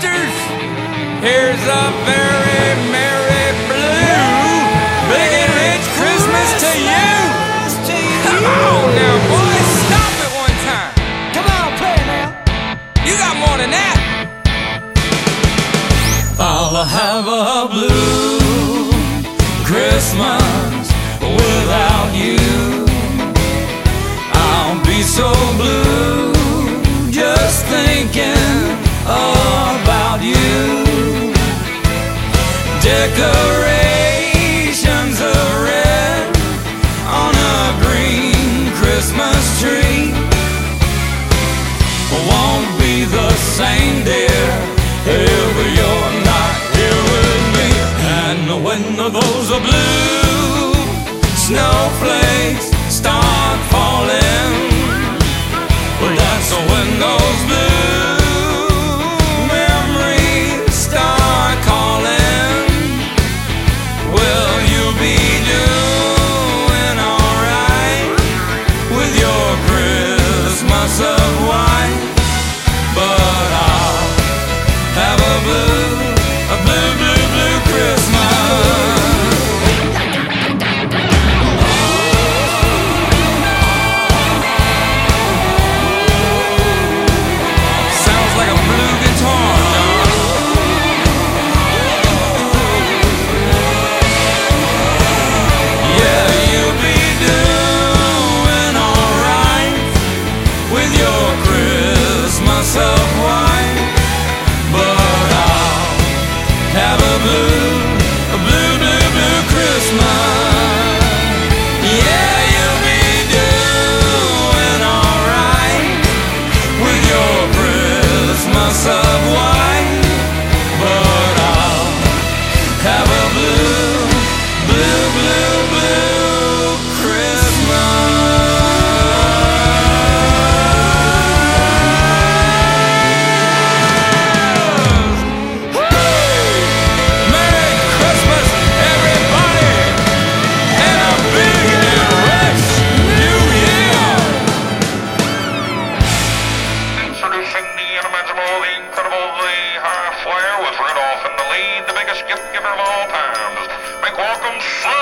Roosters, here's a very merry blue, big and rich Christmas to you. Come on now, boys, stop it one time. Come on, play it now. You got more than that. I'll have a blue Christmas without you. I'll be so blue just thinking about you. Decorations of red on a green Christmas tree won't be the same, dear, if you're not here with me. And when those blue snowflakes start falling, well, that's when those blue memories start calling. Well, you'll be doing alright with your Christmas of white, but I'll have a blue Christmas. Sounds like a blue guitar, John. Yeah, you'll be doing alright with your Christmas of white, but I'll have a blue Christmas. Yeah, you'll be doing alright with your Christmas of white, but I'll have a blue Christmas. Merry Christmas, everybody, and a big and rich New Year! Introducing the unimaginable, the incredible, the high flyer with Rudolph in the lead, the biggest gift giver of all times. Make welcome, Santa!